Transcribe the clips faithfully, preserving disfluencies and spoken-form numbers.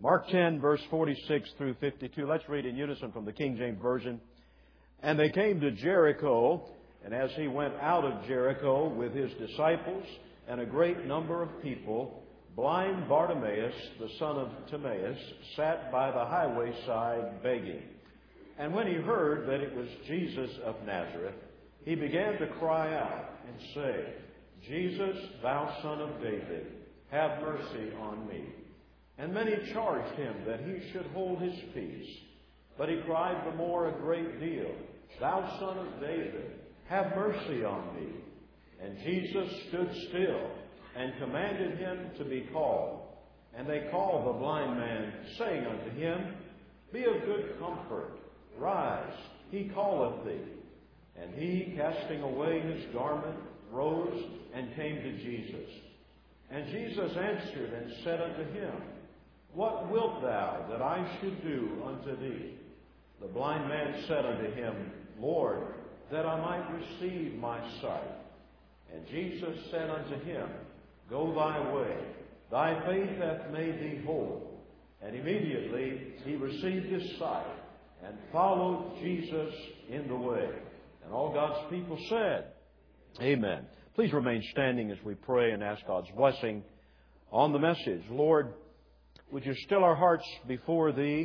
Mark ten, verse forty-six through fifty-two. Let's read in unison from the King James Version. And they came to Jericho, and as he went out of Jericho with his disciples and a great number of people, blind Bartimaeus, the son of Timaeus, sat by the highway side begging. And when he heard that it was Jesus of Nazareth, he began to cry out and say, Jesus, thou son of David, have mercy on me. And many charged him that he should hold his peace. But he cried the more a great deal, Thou son of David, have mercy on me. And Jesus stood still and commanded him to be called. And they called the blind man, saying unto him, Be of good comfort, rise, he calleth thee. And he, casting away his garment, rose and came to Jesus. And Jesus answered and said unto him, What wilt thou that I should do unto thee? The blind man said unto him, Lord, that I might receive my sight. And Jesus said unto him, Go thy way, thy faith hath made thee whole. And immediately he received his sight and followed Jesus in the way. And all God's people said, Amen. Please remain standing as we pray and ask God's blessing on the message. Lord, would you still our hearts before Thee?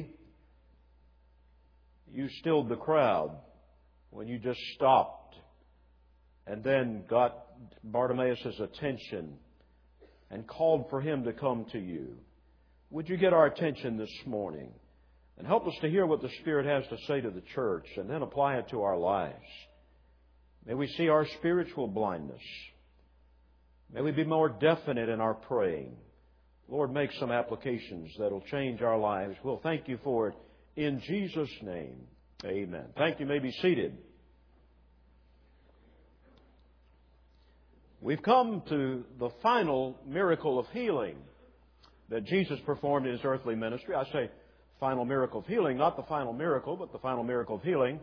You stilled the crowd when you just stopped and then got Bartimaeus' attention and called for him to come to you. Would you get our attention this morning and help us to hear what the Spirit has to say to the church and then apply it to our lives? May we see our spiritual blindness. May we be more definite in our praying. Lord, make some applications that will change our lives. We'll thank you for it in Jesus' name. Amen. Thank you. You may be seated. We've come to the final miracle of healing that Jesus performed in His earthly ministry. I say final miracle of healing, not the final miracle, but the final miracle of healing.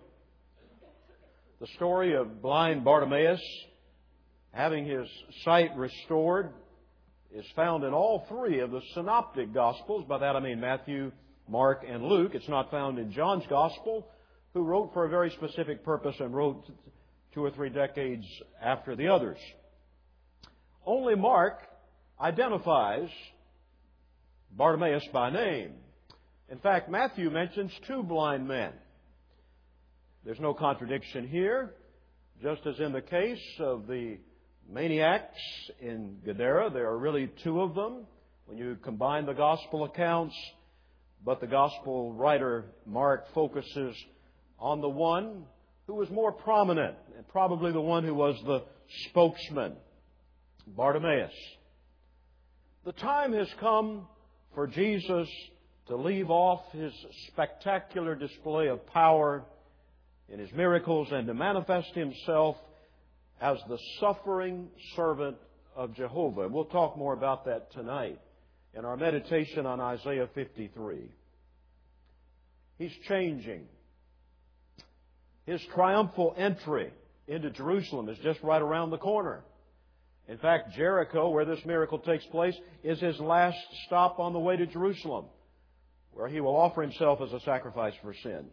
The story of blind Bartimaeus having his sight restored is found in all three of the synoptic Gospels. By that I mean Matthew, Mark, and Luke. It's not found in John's Gospel, who wrote for a very specific purpose and wrote two or three decades after the others. Only Mark identifies Bartimaeus by name. In fact, Matthew mentions two blind men. There's no contradiction here. Just as in the case of the maniacs in Gadara, there are really two of them when you combine the Gospel accounts. But the Gospel writer, Mark, focuses on the one who was more prominent and probably the one who was the spokesman, Bartimaeus. The time has come for Jesus to leave off His spectacular display of power in His miracles and to manifest Himself as the suffering servant of Jehovah. We'll talk more about that tonight in our meditation on Isaiah fifty-three. He's changing. His triumphal entry into Jerusalem is just right around the corner. In fact, Jericho, where this miracle takes place, is His last stop on the way to Jerusalem, where He will offer Himself as a sacrifice for sin.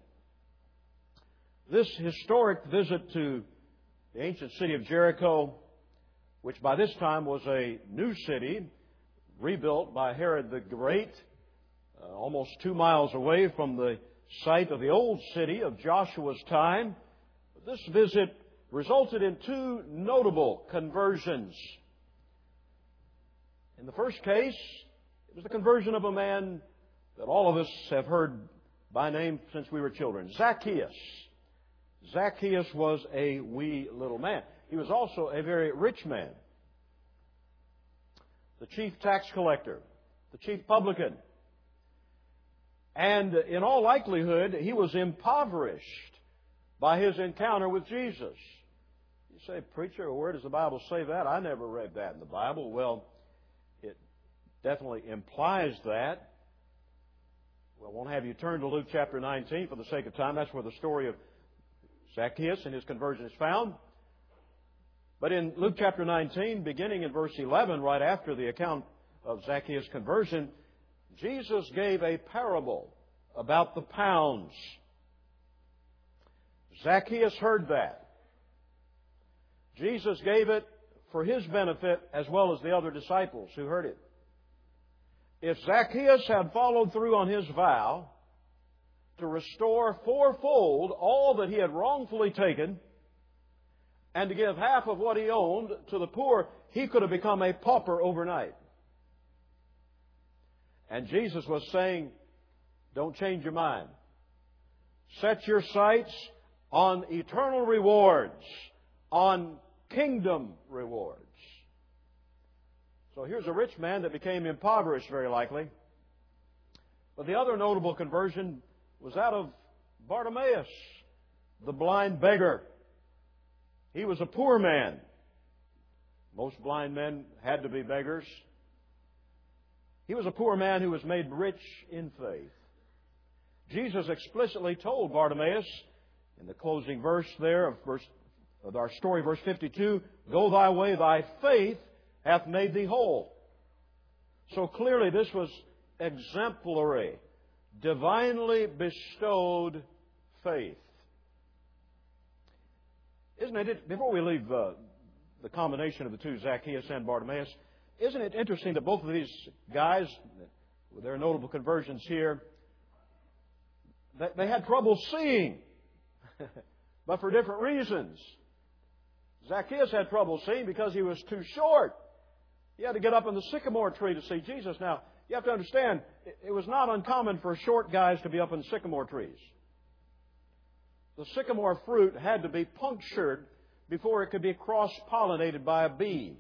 This historic visit to the ancient city of Jericho, which by this time was a new city, rebuilt by Herod the Great, uh, almost two miles away from the site of the old city of Joshua's time. This visit resulted in two notable conversions. In the first case, it was the conversion of a man that all of us have heard by name since we were children, Zacchaeus. Zacchaeus was a wee little man. He was also a very rich man. The chief tax collector, the chief publican. And in all likelihood, he was impoverished by his encounter with Jesus. You say, preacher, where does the Bible say that? I never read that in the Bible. Well, it definitely implies that. Well, I won't have you turn to Luke chapter nineteen for the sake of time. That's where the story of Zacchaeus and his conversion is found. But in Luke chapter nineteen, beginning in verse eleven, right after the account of Zacchaeus' conversion, Jesus gave a parable about the pounds. Zacchaeus heard that. Jesus gave it for his benefit as well as the other disciples who heard it. If Zacchaeus had followed through on his vow to restore fourfold all that he had wrongfully taken and to give half of what he owned to the poor, he could have become a pauper overnight. And Jesus was saying, don't change your mind. Set your sights on eternal rewards, on kingdom rewards. So here's a rich man that became impoverished, very likely. But the other notable conversion was that of Bartimaeus, the blind beggar. He was a poor man. Most blind men had to be beggars. He was a poor man who was made rich in faith. Jesus explicitly told Bartimaeus in the closing verse there of, verse, of our story, verse fifty-two, "Go thy way, thy faith hath made thee whole." So clearly this was exemplary, divinely bestowed faith. Isn't it, before we leave uh, the combination of the two, Zacchaeus and Bartimaeus, isn't it interesting that both of these guys, with their notable conversions here, they had trouble seeing, but for different reasons. Zacchaeus had trouble seeing because he was too short. He had to get up in the sycamore tree to see Jesus. Now, you have to understand, it was not uncommon for short guys to be up in sycamore trees. The sycamore fruit had to be punctured before it could be cross-pollinated by a bee.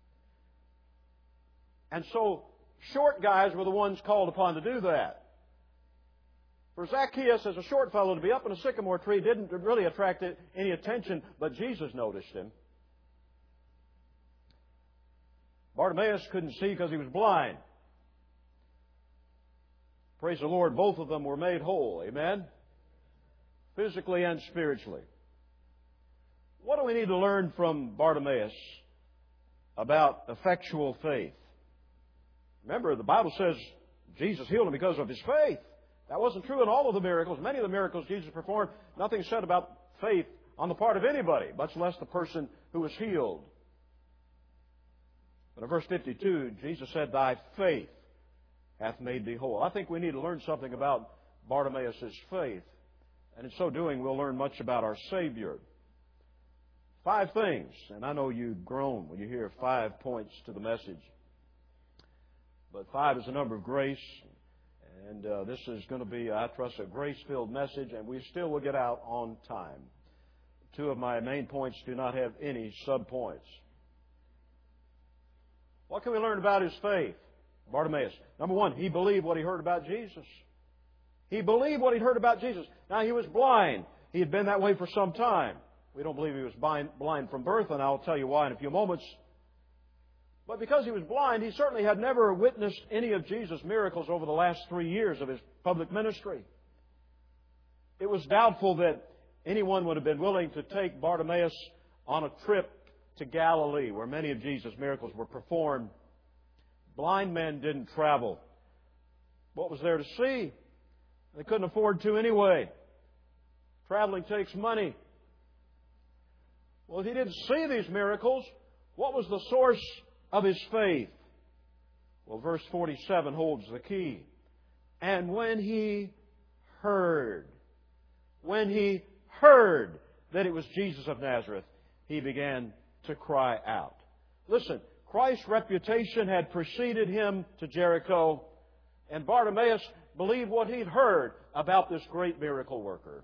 And so, short guys were the ones called upon to do that. For Zacchaeus, as a short fellow, to be up in a sycamore tree didn't really attract any attention, but Jesus noticed him. Bartimaeus couldn't see because he was blind. Praise the Lord, both of them were made whole. Amen? Physically and spiritually. What do we need to learn from Bartimaeus about effectual faith? Remember, the Bible says Jesus healed him because of his faith. That wasn't true in all of the miracles. Many of the miracles Jesus performed, nothing said about faith on the part of anybody, much less the person who was healed. But in verse fifty-two, Jesus said, "Thy faith hath made thee whole." I think we need to learn something about Bartimaeus' faith. And in so doing, we'll learn much about our Savior. Five things. And I know you groan when you hear five points to the message. But five is a number of grace. And uh, this is going to be, I trust, a grace-filled message, and we still will get out on time. Two of my main points do not have any sub-points. What can we learn about his faith? Bartimaeus. Number one, he believed what he heard about Jesus. He believed what he'd heard about Jesus. Now, he was blind. He had been that way for some time. We don't believe he was blind, blind from birth, and I'll tell you why in a few moments. But because he was blind, he certainly had never witnessed any of Jesus' miracles over the last three years of his public ministry. It was doubtful that anyone would have been willing to take Bartimaeus on a trip to Galilee, where many of Jesus' miracles were performed. Blind men didn't travel. What was there to see? They couldn't afford to anyway. Traveling takes money. Well, if he didn't see these miracles, what was the source of his faith? Well, verse forty-seven holds the key. And when he heard, when he heard that it was Jesus of Nazareth, he began to cry out. Listen, Christ's reputation had preceded him to Jericho, and Bartimaeus believed what he'd heard about this great miracle worker.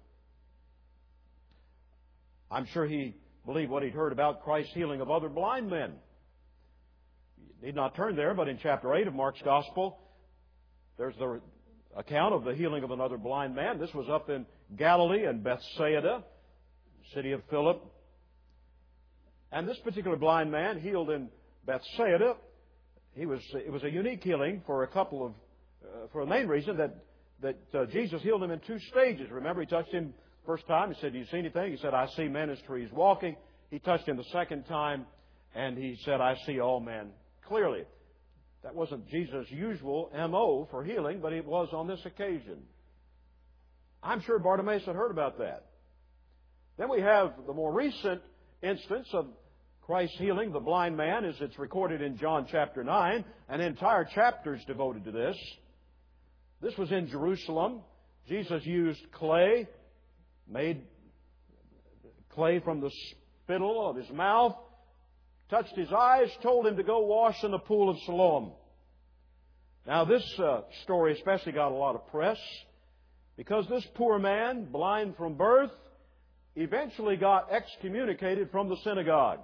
I'm sure he believed what he'd heard about Christ's healing of other blind men. You need not turn there, but in chapter eight of Mark's Gospel, there's the account of the healing of another blind man. This was up in Galilee and Bethsaida, city of Philip. And this particular blind man healed in Bethsaida, he was it was a unique healing for a couple of, uh, for a main reason that that uh, Jesus healed him in two stages. Remember, he touched him first time. He said, "Do you see anything?" He said, "I see men as trees walking." He touched him the second time, and he said, "I see all men clearly." That wasn't Jesus' usual M O for healing, but it was on this occasion. I'm sure Bartimaeus had heard about that. Then we have the more recent instance of Christ's healing the blind man, as it's recorded in John chapter nine. An entire chapter is devoted to this. This was in Jerusalem. Jesus used clay, made clay from the spittle of His mouth, touched his eyes, told him to go wash in the pool of Siloam. Now this uh, story especially got a lot of press because this poor man, blind from birth, eventually got excommunicated from the synagogue.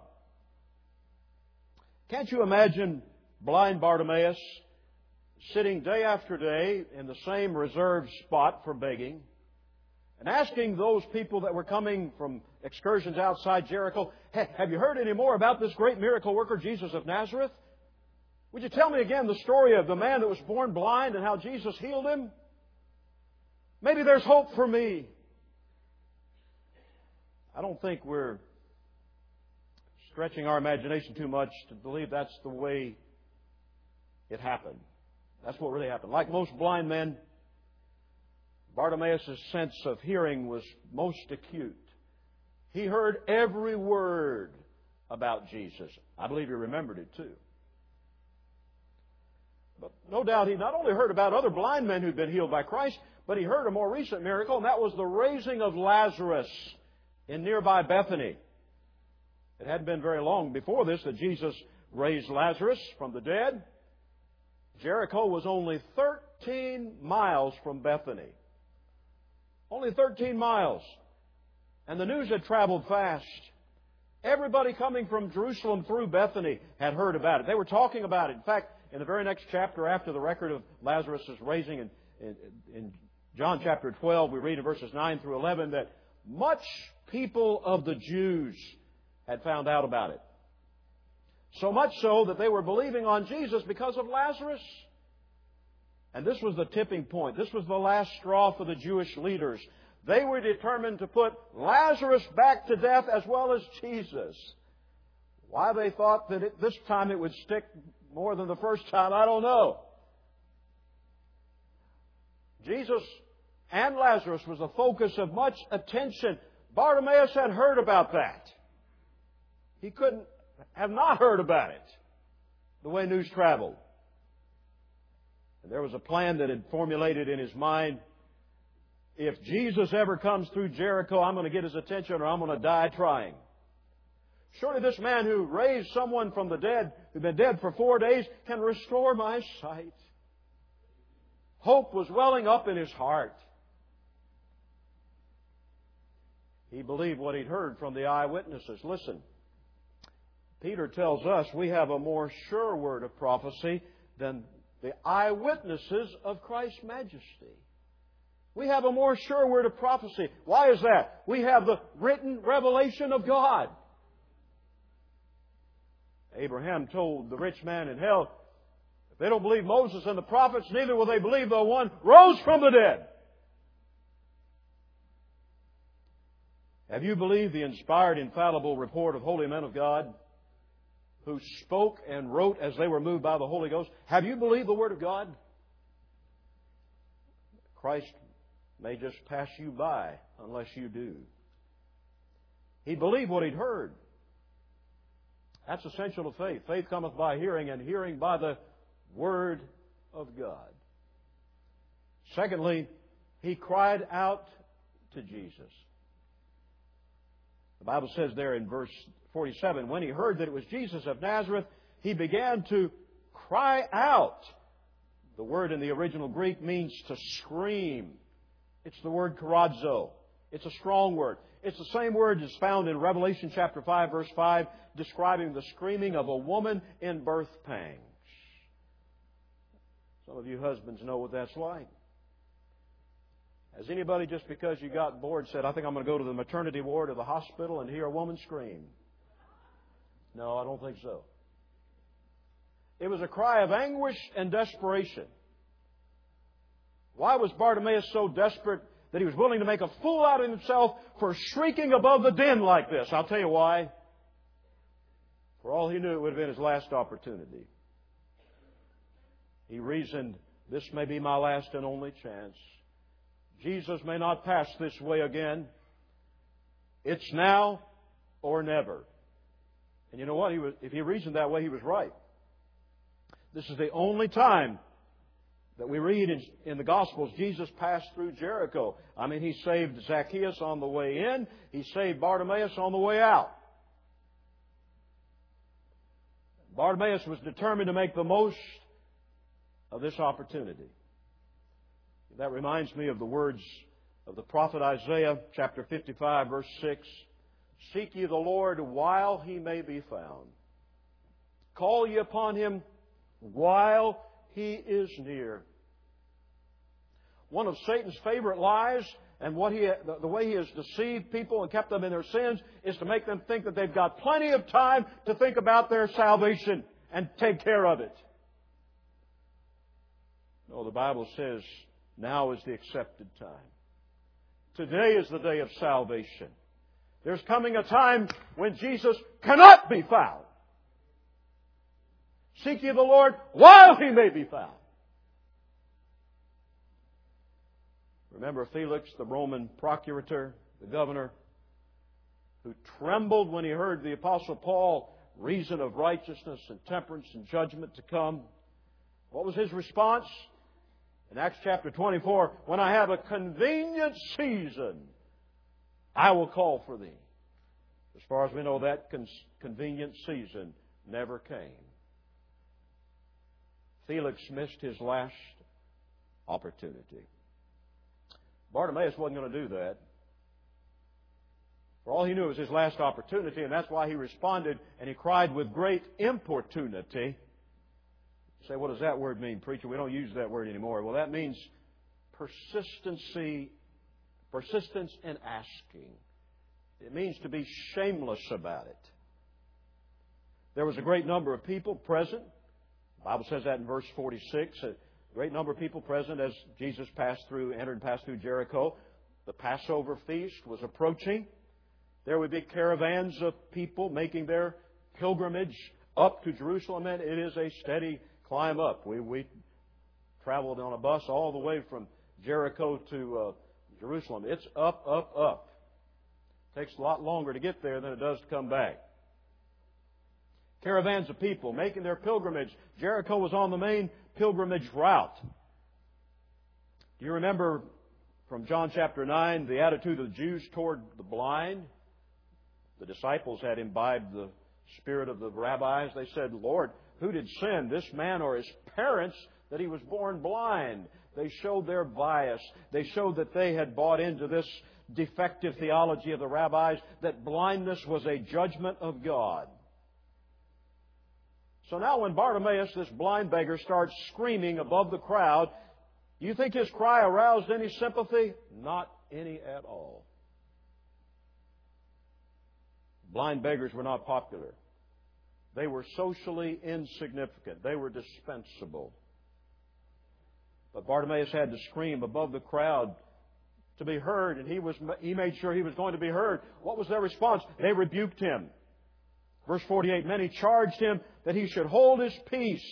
Can't you imagine blind Bartimaeus sitting day after day in the same reserved spot for begging and asking those people that were coming from excursions outside Jericho, hey, have you heard any more about this great miracle worker, Jesus of Nazareth? Would you tell me again the story of the man that was born blind and how Jesus healed him? Maybe there's hope for me. I don't think we're stretching our imagination too much to believe that's the way it happened. That's what really happened. Like most blind men, Bartimaeus' sense of hearing was most acute. He heard every word about Jesus. I believe he remembered it too. But no doubt he not only heard about other blind men who'd been healed by Christ, but he heard a more recent miracle, and that was the raising of Lazarus in nearby Bethany. It hadn't been very long before this that Jesus raised Lazarus from the dead. Jericho was only thirteen miles from Bethany. Only thirteen miles. And the news had traveled fast. Everybody coming from Jerusalem through Bethany had heard about it. They were talking about it. In fact, in the very next chapter after the record of Lazarus' raising in, in, in John chapter twelve, we read in verses nine through eleven that much people of the Jews had found out about it. So much so that they were believing on Jesus because of Lazarus. And this was the tipping point. This was the last straw for the Jewish leaders. They were determined to put Lazarus back to death as well as Jesus. Why they thought that it, this time it would stick more than the first time, I don't know. Jesus and Lazarus was the focus of much attention. Bartimaeus had heard about that. He couldn't have not heard about it, the way news traveled. And there was a plan that had formulated in his mind. If Jesus ever comes through Jericho, I'm going to get his attention or I'm going to die trying. Surely this man who raised someone from the dead, who'd been dead for four days, can restore my sight. Hope was welling up in his heart. He believed what he'd heard from the eyewitnesses. Listen, Peter tells us we have a more sure word of prophecy than the eyewitnesses of Christ's majesty. We have a more sure word of prophecy. Why is that? We have the written revelation of God. Abraham told the rich man in hell, if they don't believe Moses and the prophets, neither will they believe the one rose from the dead. Have you believed the inspired, infallible report of holy men of God who spoke and wrote as they were moved by the Holy Ghost? Have you believed the Word of God? Christ may just pass you by unless you do. He believed what he'd heard. That's essential to faith. Faith cometh by hearing, and hearing by the Word of God. Secondly, he cried out to Jesus. The Bible says there in verse forty-seven, when he heard that it was Jesus of Nazareth, he began to cry out. The word in the original Greek means to scream. It's the word karadzo. It's a strong word. It's the same word that's found in Revelation chapter five, verse five, describing the screaming of a woman in birth pangs. Some of you husbands know what that's like. Has anybody, just because you got bored, said, I think I'm going to go to the maternity ward of the hospital and hear a woman scream? No, I don't think so. It was a cry of anguish and desperation. Why was Bartimaeus so desperate that he was willing to make a fool out of himself for shrieking above the din like this? I'll tell you why. For all he knew, it would have been his last opportunity. He reasoned, this may be my last and only chance. Jesus may not pass this way again. It's now or never. And you know what? He was, if he reasoned that way, he was right. This is the only time that we read in, in the Gospels Jesus passed through Jericho. I mean, He saved Zacchaeus on the way in. He saved Bartimaeus on the way out. Bartimaeus was determined to make the most of this opportunity. That reminds me of the words of the prophet Isaiah, chapter fifty-five, verse six. Seek ye the Lord while He may be found. Call ye upon Him while He is near. One of Satan's favorite lies, and what he, the way he has deceived people and kept them in their sins, is to make them think that they've got plenty of time to think about their salvation and take care of it. No, the Bible says now is the accepted time. Today is the day of salvation. There's coming a time when Jesus cannot be found. Seek ye the Lord while He may be found. Remember Felix, the Roman procurator, the governor, who trembled when he heard the Apostle Paul reason of righteousness and temperance and judgment to come. What was his response? In Acts chapter twenty-four, when I have a convenient season, I will call for thee. As far as we know, that con- convenient season never came. Felix missed his last opportunity. Bartimaeus wasn't going to do that. For all he knew, it was his last opportunity, and that's why he responded and he cried with great importunity. You say, what does that word mean, preacher? We don't use that word anymore. Well, that means persistency, persistence in asking. It means to be shameless about it. There was a great number of people present. The Bible says that in verse forty-six. A great number of people present as Jesus passed through, entered and passed through Jericho. The Passover feast was approaching. There would be caravans of people making their pilgrimage up to Jerusalem, and it is a steady climb up. We we traveled on a bus all the way from Jericho to uh, Jerusalem. It's up, up, up. It takes a lot longer to get there than it does to come back. Caravans of people making their pilgrimage. Jericho was on the main pilgrimage route. Do you remember from John chapter nine the attitude of the Jews toward the blind? The disciples had imbibed the spirit of the rabbis. They said, Lord, who did sin, this man or his parents, that he was born blind? They showed their bias. They showed that they had bought into this defective theology of the rabbis, that blindness was a judgment of God. So now when Bartimaeus, this blind beggar, starts screaming above the crowd, do you think his cry aroused any sympathy? Not any at all. Blind beggars were not popular. They were socially insignificant. They were dispensable. But Bartimaeus had to scream above the crowd to be heard, and he was he made sure he was going to be heard. What was their response? They rebuked him. Verse forty-eight, many charged him that he should hold his peace.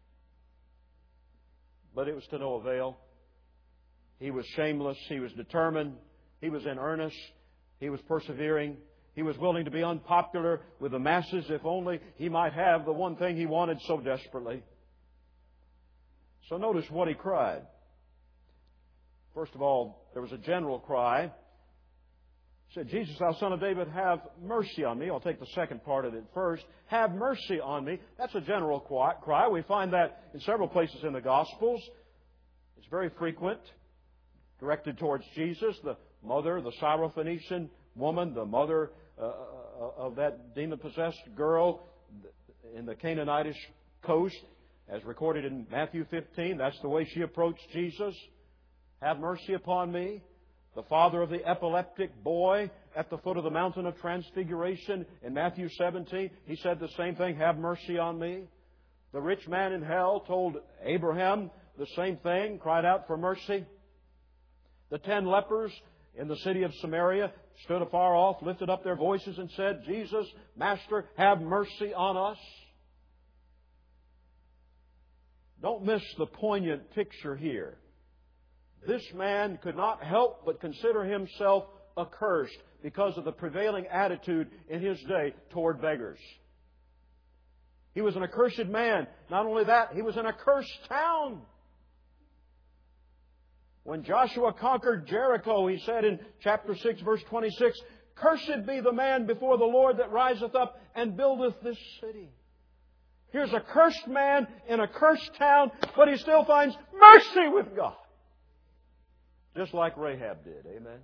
But it was to no avail. He was shameless. He was determined. He was in earnest. He was persevering. He was willing to be unpopular with the masses if only he might have the one thing he wanted so desperately. So notice what he cried. First of all, there was a general cry. He said, Jesus, thou Son of David, have mercy on me. I'll take the second part of it first. Have mercy on me. That's a general cry. We find that in several places in the Gospels. It's very frequent, directed towards Jesus. The mother, the Syrophoenician woman, the mother uh, of that demon-possessed girl in the Canaanitish coast, as recorded in Matthew fifteen. That's the way she approached Jesus. Have mercy upon me. The father of the epileptic boy at the foot of the mountain of transfiguration in Matthew seventeen, he said the same thing, have mercy on me. The rich man in hell told Abraham the same thing, cried out for mercy. The ten lepers in the city of Samaria stood afar off, lifted up their voices and said, Jesus, Master, have mercy on us. Don't miss the poignant picture here. This man could not help but consider himself accursed because of the prevailing attitude in his day toward beggars. He was an accursed man. Not only that, he was an accursed town. When Joshua conquered Jericho, he said in chapter six, verse twenty-six, "Cursed be the man before the Lord that riseth up and buildeth this city." Here's a cursed man in a cursed town, but he still finds mercy with God. Just like Rahab did. Amen.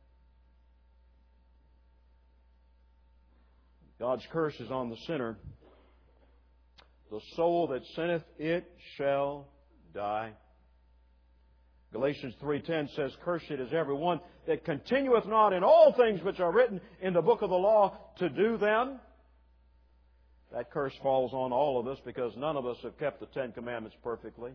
God's curse is on the sinner. The soul that sinneth, it shall die. Galatians three ten says, "Cursed is every one that continueth not in all things which are written in the book of the law to do them." That curse falls on all of us because none of us have kept the Ten Commandments perfectly.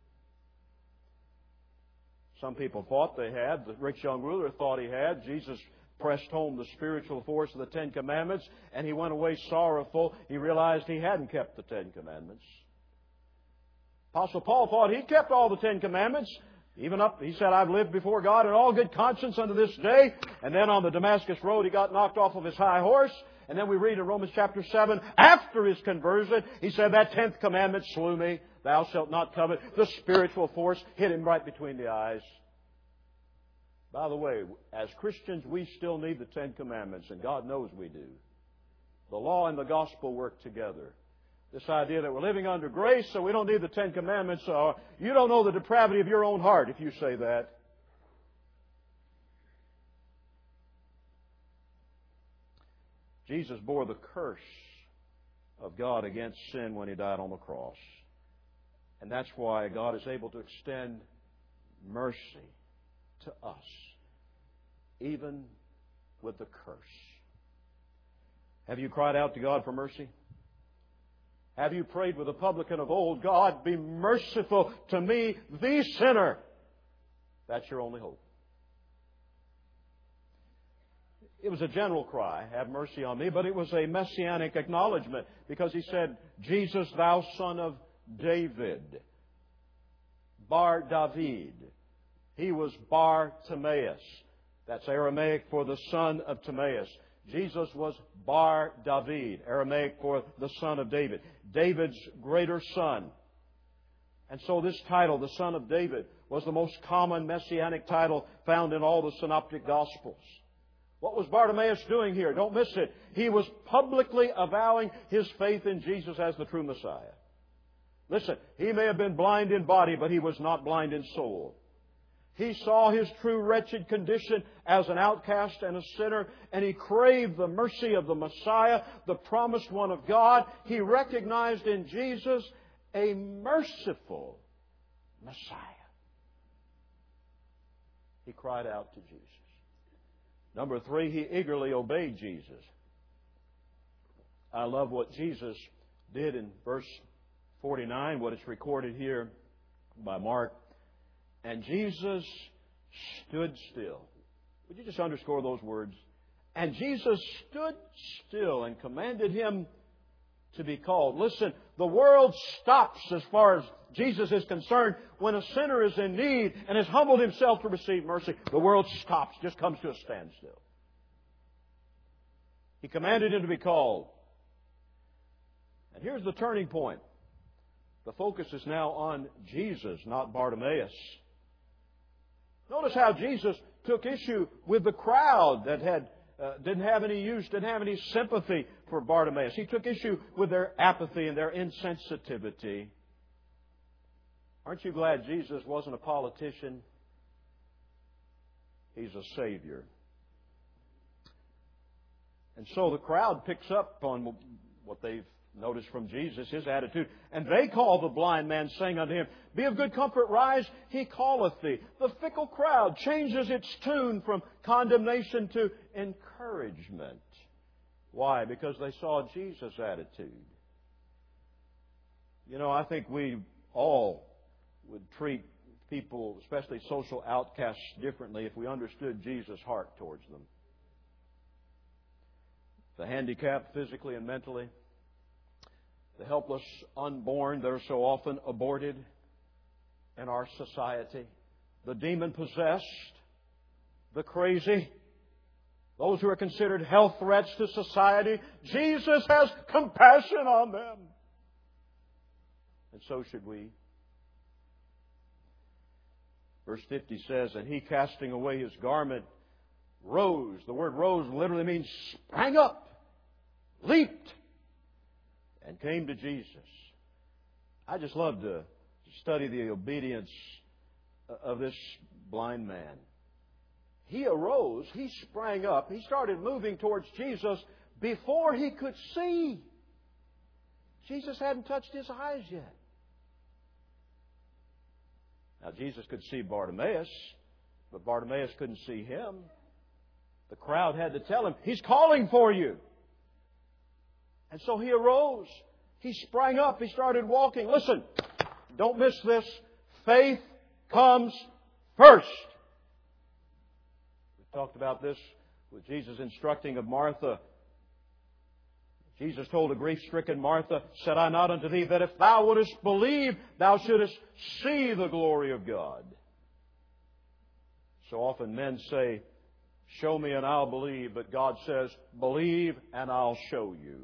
Some people thought they had. The rich young ruler thought he had. Jesus pressed home the spiritual force of the Ten Commandments, and he went away sorrowful. He realized he hadn't kept the Ten Commandments. Apostle Paul thought he kept all the Ten Commandments. Even up, he said, "I've lived before God in all good conscience unto this day." And then on the Damascus road, he got knocked off of his high horse. And then we read in Romans chapter seven, after his conversion, he said, "That tenth commandment slew me. Thou shalt not covet." The spiritual force hit him right between the eyes. By the way, as Christians, we still need the Ten Commandments, and God knows we do. The law and the gospel work together. This idea that we're living under grace, so we don't need the Ten Commandments, or you don't know the depravity of your own heart if you say that. Jesus bore the curse of God against sin when He died on the cross. And that's why God is able to extend mercy to us, even with the curse. Have you cried out to God for mercy? Have you prayed with the publican of old, "God, be merciful to me, the sinner"? That's your only hope. It was a general cry, "Have mercy on me," but it was a messianic acknowledgement because He said, "Jesus, thou son of David." Bar David. He was Bar Timaeus. That's Aramaic for the son of Timaeus. Jesus was Bar David, Aramaic for the son of David, David's greater son. And so this title, the Son of David, was the most common messianic title found in all the synoptic Gospels. What was Bartimaeus doing here? Don't miss it. He was publicly avowing his faith in Jesus as the true Messiah. Listen, he may have been blind in body, but he was not blind in soul. He saw his true wretched condition as an outcast and a sinner, and he craved the mercy of the Messiah, the promised one of God. He recognized in Jesus a merciful Messiah. He cried out to Jesus. Number three, he eagerly obeyed Jesus. I love what Jesus did in verse forty-nine, what is recorded here by Mark. And Jesus stood still. Would you just underscore those words? And Jesus stood still and commanded him to be called. Listen, the world stops as far as Jesus is concerned when a sinner is in need and has humbled himself to receive mercy. The world stops, just comes to a standstill. He commanded him to be called. And here's the turning point. The focus is now on Jesus, not Bartimaeus. Notice how Jesus took issue with the crowd that had uh, didn't have any use, didn't have any sympathy for Bartimaeus. He took issue with their apathy and their insensitivity. Aren't you glad Jesus wasn't a politician? He's a Savior. And so the crowd picks up on what they've notice from Jesus, his attitude. And they call the blind man, saying unto him, Be of good comfort, rise, he calleth thee. The fickle crowd changes its tune from condemnation to encouragement. Why? Because they saw Jesus' attitude. You know, I think we all would treat people, especially social outcasts, differently if we understood Jesus' heart towards them. The handicapped physically and mentally, the helpless unborn that are so often aborted in our society, the demon-possessed, the crazy, those who are considered health threats to society. Jesus has compassion on them. And so should we. Verse fifty says, and he, casting away his garment, rose. The word rose literally means sprang up, leaped, and came to Jesus. I just love to study the obedience of this blind man. He arose, he sprang up, he started moving towards Jesus before he could see. Jesus hadn't touched his eyes yet. Now, Jesus could see Bartimaeus, but Bartimaeus couldn't see him. The crowd had to tell him, he's calling for you. And so he arose. He sprang up. He started walking. Listen, don't miss this. Faith comes first. We talked about this with Jesus instructing of Martha. Jesus told a grief-stricken Martha, said I not unto thee that if thou wouldest believe, thou shouldest see the glory of God. So often men say, show me and I'll believe, but God says, believe and I'll show you.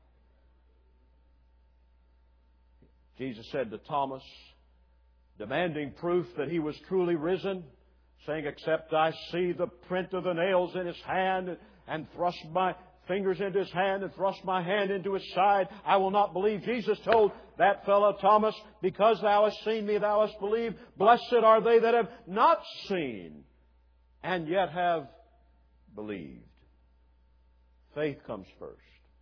Jesus said to Thomas, demanding proof that He was truly risen, saying, except I see the print of the nails in His hand and thrust my fingers into His hand and thrust my hand into His side, I will not believe. Jesus told that fellow Thomas, because thou hast seen me, thou hast believed. Blessed are they that have not seen and yet have believed. Faith comes first.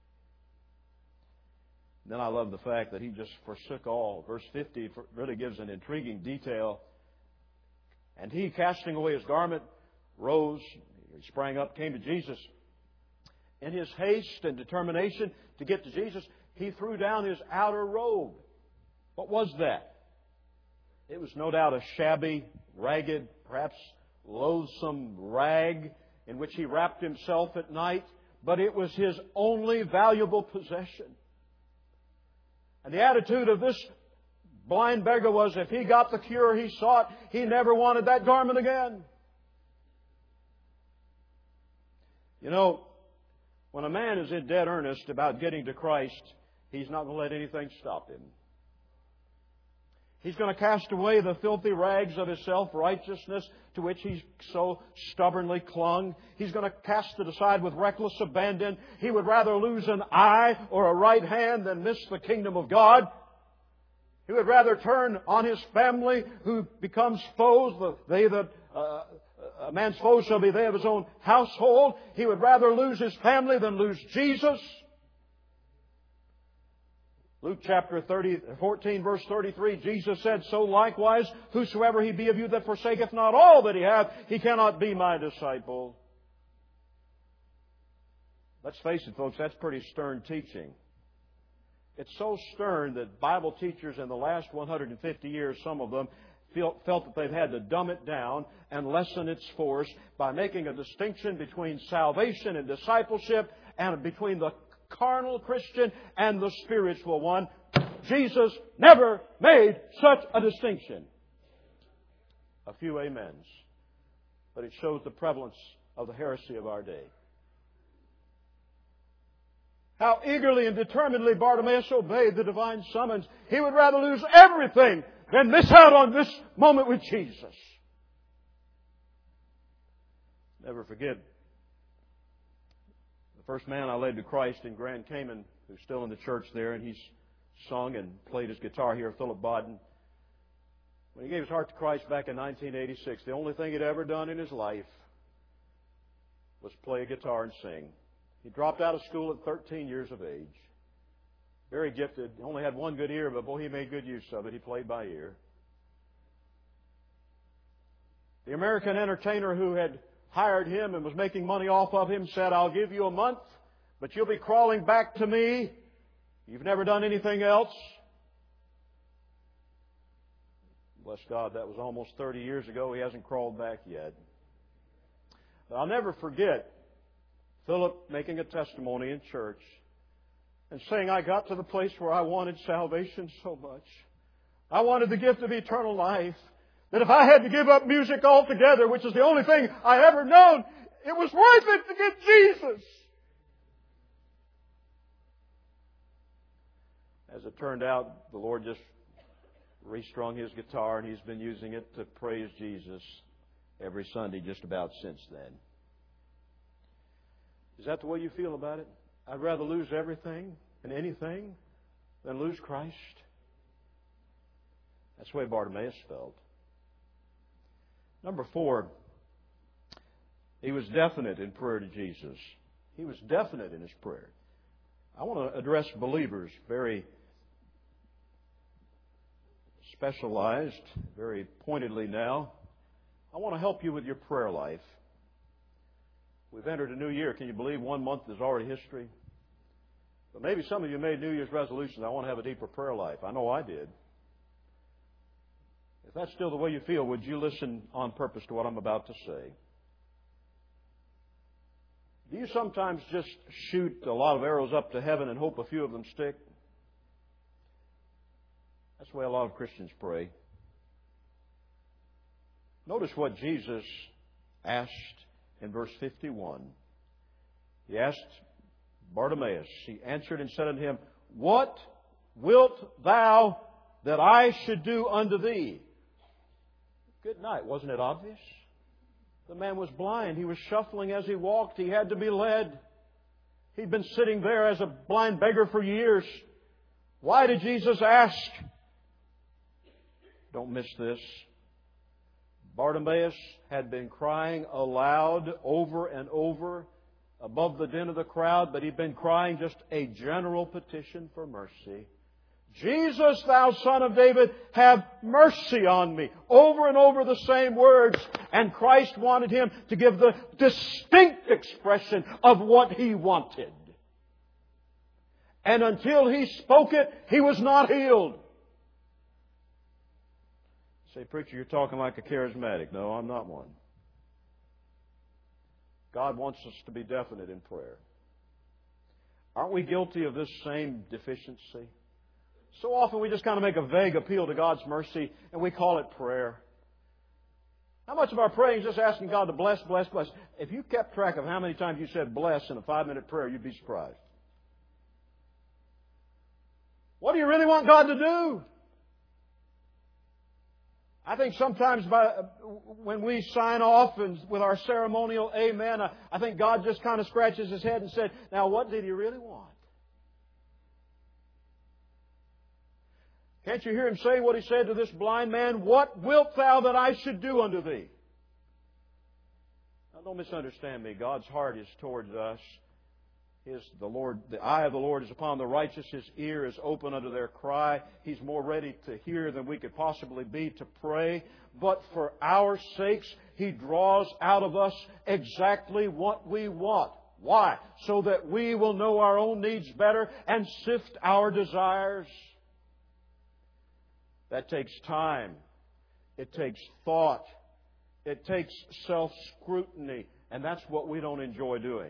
Then I love the fact that He just forsook all. Verse fifty really gives an intriguing detail. And he, casting away his garment, rose, he sprang up, came to Jesus. In his haste and determination to get to Jesus, he threw down his outer robe. What was that? It was no doubt a shabby, ragged, perhaps loathsome rag in which he wrapped himself at night, but it was his only valuable possession. And the attitude of this blind beggar was, if he got the cure he sought, he never wanted that garment again. You know, when a man is in dead earnest about getting to Christ, he's not going to let anything stop him. He's going to cast away the filthy rags of his self-righteousness to which he's so stubbornly clung. He's going to cast it aside with reckless abandon. He would rather lose an eye or a right hand than miss the kingdom of God. He would rather turn on his family, who becomes foes. They that uh, a man's foes shall be they of his own household. He would rather lose his family than lose Jesus. Luke chapter thirty, fourteen, verse thirty-three, Jesus said, so likewise, whosoever he be of you that forsaketh not all that he hath, he cannot be my disciple. Let's face it, folks, that's pretty stern teaching. It's so stern that Bible teachers in the last one hundred fifty years, some of them, feel, felt that they've had to dumb it down and lessen its force by making a distinction between salvation and discipleship and between the carnal Christian and the spiritual one. Jesus never made such a distinction. A few amens. But it shows the prevalence of the heresy of our day. How eagerly and determinedly Bartimaeus obeyed the divine summons. He would rather lose everything than miss out on this moment with Jesus. Never forget the first man I led to Christ in Grand Cayman, who's still in the church there, and he's sung and played his guitar here, Philip Bodden. When he gave his heart to Christ back in nineteen eighty-six, the only thing he'd ever done in his life was play a guitar and sing. He dropped out of school at thirteen years of age. Very gifted. He only had one good ear, but boy, he made good use of it. He played by ear. The American entertainer who had hired him and was making money off of him said, I'll give you a month, but you'll be crawling back to me. You've never done anything else. Bless God, that was almost thirty years ago. He hasn't crawled back yet. But I'll never forget Philip making a testimony in church and saying, I got to the place where I wanted salvation so much. I wanted the gift of eternal life. That if I had to give up music altogether, which is the only thing I ever known, it was worth it to get Jesus. As it turned out, the Lord just restrung His guitar and He's been using it to praise Jesus every Sunday just about since then. Is that the way you feel about it? I'd rather lose everything and anything than lose Christ. That's the way Bartimaeus felt. Number four, he was definite in prayer to Jesus. He was definite in his prayer. I want to address believers very specialized, very pointedly now. I want to help you with your prayer life. We've entered a new year. Can you believe one month is already history? But maybe some of you made New Year's resolutions. I want to have a deeper prayer life. I know I did. If that's still the way you feel, would you listen on purpose to what I'm about to say? Do you sometimes just shoot a lot of arrows up to heaven and hope a few of them stick? That's the way a lot of Christians pray. Notice what Jesus asked in verse fifty-one. He asked Bartimaeus. He answered and said unto him, What wilt thou that I should do unto thee? Good night. Wasn't it obvious? The man was blind. He was shuffling as he walked. He had to be led. He'd been sitting there as a blind beggar for years. Why did Jesus ask? Don't miss this. Bartimaeus had been crying aloud over and over above the din of the crowd, but he'd been crying just a general petition for mercy. Jesus, thou Son of David, have mercy on me. Over and over the same words. And Christ wanted him to give the distinct expression of what He wanted. And until He spoke it, he was not healed. Say, preacher, you're talking like a charismatic. No, I'm not one. God wants us to be definite in prayer. Aren't we guilty of this same deficiency? So often we just kind of make a vague appeal to God's mercy and we call it prayer. How much of our praying is just asking God to bless, bless, bless? If you kept track of how many times you said bless in a five-minute prayer, you'd be surprised. What do you really want God to do? I think sometimes by, when we sign off and with our ceremonial amen, I, I think God just kind of scratches His head and said, now what did He really want? Can't you hear Him say what He said to this blind man? What wilt thou that I should do unto thee? Now don't misunderstand me. God's heart is towards us. His, the Lord, the eye of the Lord is upon the righteous. His ear is open unto their cry. He's more ready to hear than we could possibly be to pray. But for our sakes, He draws out of us exactly what we want. Why? So that we will know our own needs better and sift our desires. That takes time. It takes thought. It takes self-scrutiny. And that's what we don't enjoy doing.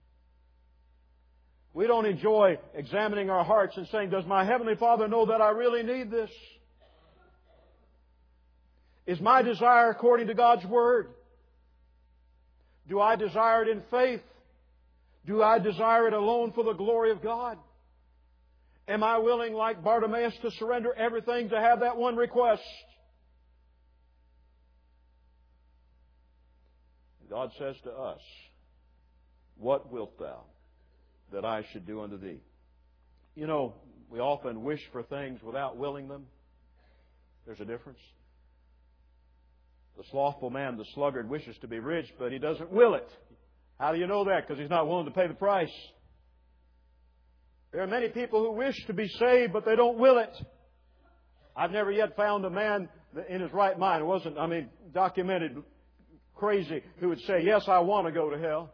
We don't enjoy examining our hearts and saying, does my Heavenly Father know that I really need this? Is my desire according to God's Word? Do I desire it in faith? Do I desire it alone for the glory of God? Am I willing, like Bartimaeus, to surrender everything to have that one request? God says to us, what wilt thou that I should do unto thee? You know, we often wish for things without willing them. There's a difference. The slothful man, the sluggard, wishes to be rich, but he doesn't will it. How do you know that? Because he's not willing to pay the price. There are many people who wish to be saved, but they don't will it. I've never yet found a man in his right mind, wasn't, I mean, documented crazy, who would say, yes, I want to go to hell.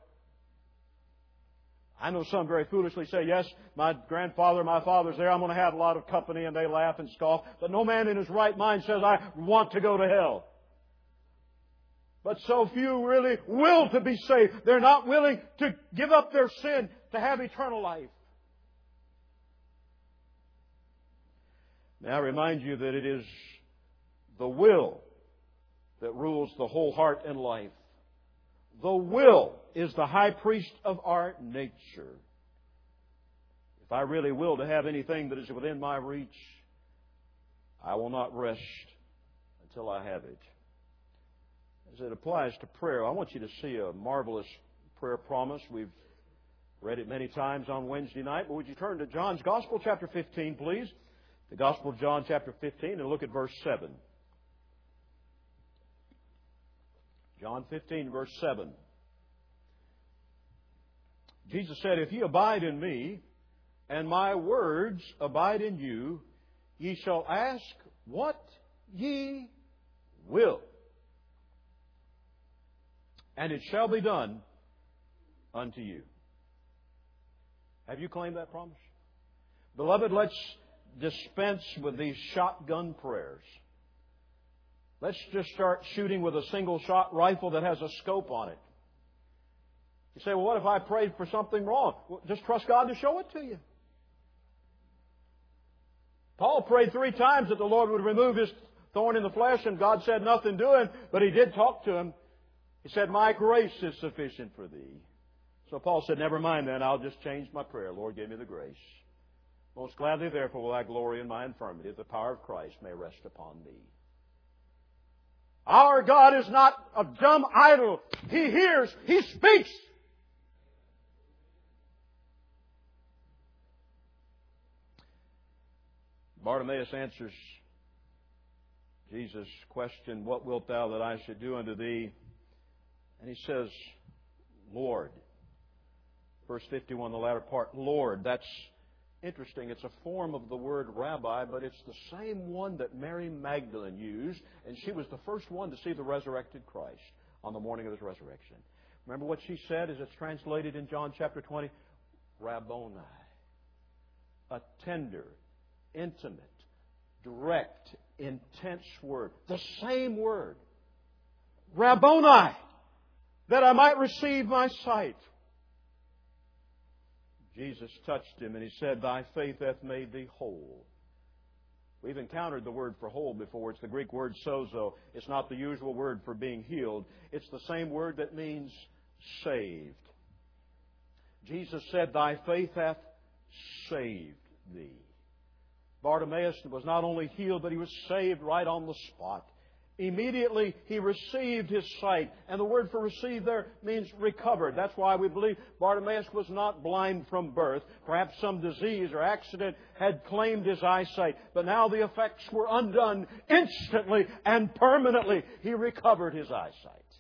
I know some very foolishly say, yes, my grandfather, my father's there, I'm going to have a lot of company, and they laugh and scoff. But no man in his right mind says, I want to go to hell. But so few really will to be saved. They're not willing to give up their sin to have eternal life. May I remind you that it is the will that rules the whole heart and life. The will is the high priest of our nature. If I really will to have anything that is within my reach, I will not rest until I have it. As it applies to prayer, I want you to see a marvelous prayer promise. We've read it many times on Wednesday night, but would you turn to John's Gospel, chapter fifteen, please? The Gospel of John, chapter fifteen, and look at verse seven. John fifteen, verse seven. Jesus said, "If ye abide in me, and my words abide in you, ye shall ask what ye will, and it shall be done unto you." Have you claimed that promise? Beloved, let's dispense with these shotgun prayers. Let's just start shooting with a single-shot rifle that has a scope on it. You say, well, what if I prayed for something wrong? Well, just trust God to show it to you. Paul prayed three times that the Lord would remove his thorn in the flesh, and God said nothing doing, but He did talk to him. He said, "My grace is sufficient for thee." So Paul said, "Never mind then, I'll just change my prayer. Lord, give me the grace. Most gladly, therefore, will I glory in my infirmity, that the power of Christ may rest upon me." Our God is not a dumb idol. He hears. He speaks. Bartimaeus answers Jesus' question, "What wilt thou that I should do unto thee?" And he says, "Lord." Verse fifty-one, the latter part, Lord. That's interesting. It's a form of the word rabbi, but it's the same one that Mary Magdalene used, and she was the first one to see the resurrected Christ on the morning of His resurrection. Remember what she said as it's translated in John chapter twenty? Rabboni. A tender, intimate, direct, intense word. The same word. Rabboni. That I might receive my sight. Jesus touched him and He said, "Thy faith hath made thee whole." We've encountered the word for whole before. It's the Greek word sozo. It's not the usual word for being healed. It's the same word that means saved. Jesus said, "Thy faith hath saved thee." Bartimaeus was not only healed, but he was saved right on the spot. Immediately he received his sight. And the word for receive there means recovered. That's why we believe Bartimaeus was not blind from birth. Perhaps some disease or accident had claimed his eyesight. But now the effects were undone instantly and permanently. He recovered his eyesight.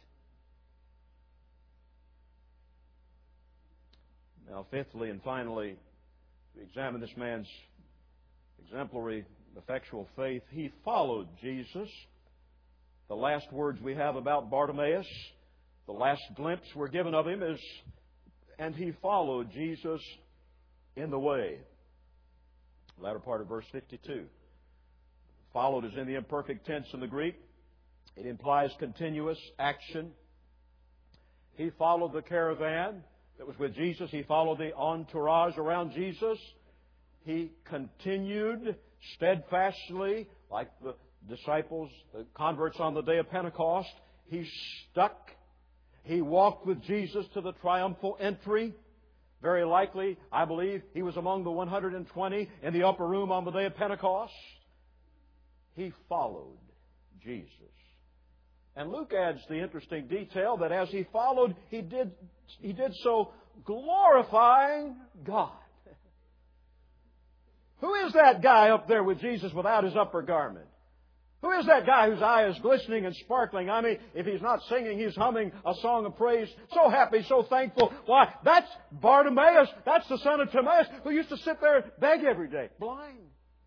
Now, fifthly and finally, we examine this man's exemplary, effectual faith. He followed Jesus. The last words we have about Bartimaeus, the last glimpse we're given of him is, "And he followed Jesus in the way." The latter part of verse fifty-two. Followed is in the imperfect tense in the Greek. It implies continuous action. He followed the caravan that was with Jesus. He followed the entourage around Jesus. He continued steadfastly, like the disciples, the converts on the day of Pentecost. He stuck. He walked with Jesus to the triumphal entry. Very likely, I believe, he was among the one hundred twenty in the upper room on the day of Pentecost. He followed Jesus. And Luke adds the interesting detail that as he followed, he did, he did so glorifying God. Who is that guy up there with Jesus without his upper garment? Who is that guy whose eye is glistening and sparkling? I mean, if he's not singing, he's humming a song of praise. So happy, so thankful. Why, that's Bartimaeus. That's the son of Timaeus who used to sit there and beg every day, blind.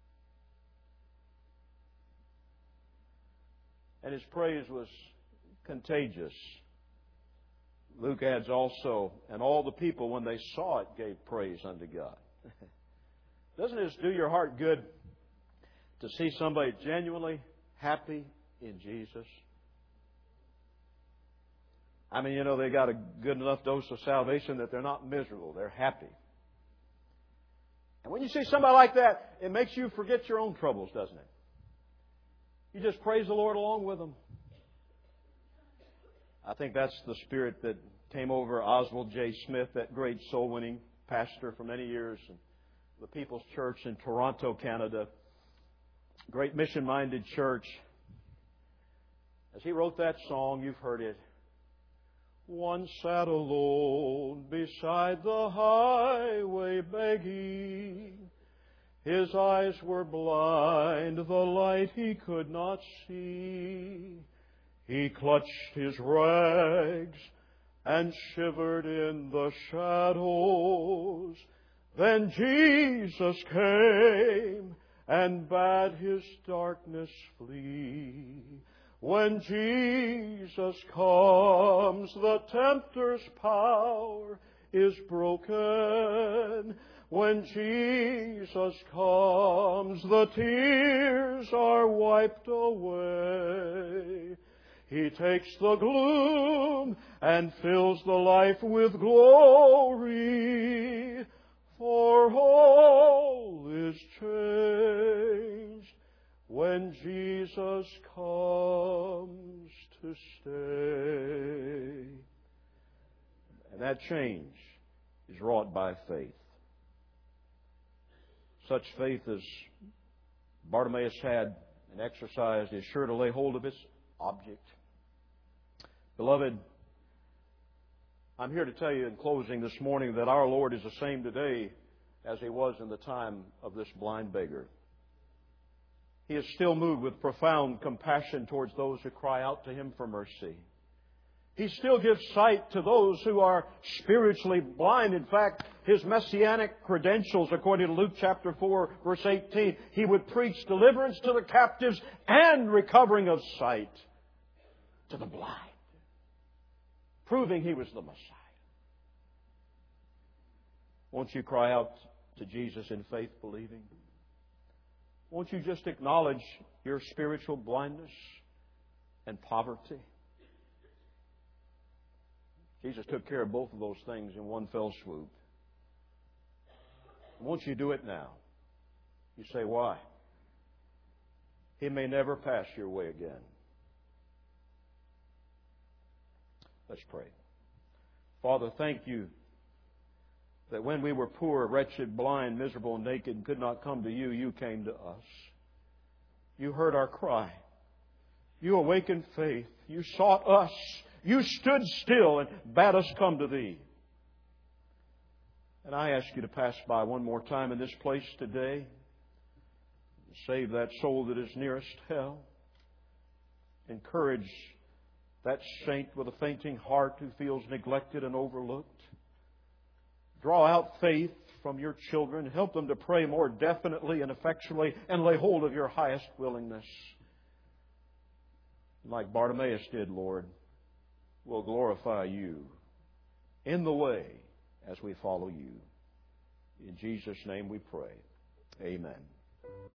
And his praise was contagious. Luke adds also, and all the people, when they saw it, gave praise unto God. Doesn't this do your heart good to see somebody genuinely happy in Jesus? I mean, you know, they got a good enough dose of salvation that they're not miserable. They're happy. And And when you see somebody like that, it makes you forget your own troubles, doesn't it? You just praise the Lord along with them. I think that's the spirit that came over Oswald J. Smith, that great soul-winning pastor for many years, and the People's Church in Toronto, Canada. Great mission-minded church. As he wrote that song, you've heard it. One sat alone beside the highway begging. His eyes were blind, the light he could not see. He clutched his rags and shivered in the shadows. Then Jesus came and bade his darkness flee. When Jesus comes, the tempter's power is broken. When Jesus comes, the tears are wiped away. He takes the gloom and fills the life with glory, for all is changed when Jesus comes to stay. And that change is wrought by faith. Such faith as Bartimaeus had and exercised is sure to lay hold of its object. Beloved, I'm here to tell you in closing this morning that our Lord is the same today as He was in the time of this blind beggar. He is still moved with profound compassion towards those who cry out to Him for mercy. He still gives sight to those who are spiritually blind. In fact, His messianic credentials, according to Luke chapter four, verse eighteen, He would preach deliverance to the captives and recovering of sight to the blind, proving He was the Messiah. Won't you cry out to Jesus in faith, believing? Won't you just acknowledge your spiritual blindness and poverty? Jesus took care of both of those things in one fell swoop. Won't you do it now? You say, why? He may never pass your way again. Let's pray. Father, thank You that when we were poor, wretched, blind, miserable, and naked and could not come to You, You came to us. You heard our cry. You awakened faith. You sought us. You stood still and bade us come to Thee. And I ask You to pass by one more time in this place today. Save that soul that is nearest hell. Encourage that saint with a fainting heart who feels neglected and overlooked. Draw out faith from Your children. Help them to pray more definitely and effectually and lay hold of Your highest willingness. Like Bartimaeus did, Lord, we'll glorify You in the way as we follow You. In Jesus' name we pray. Amen.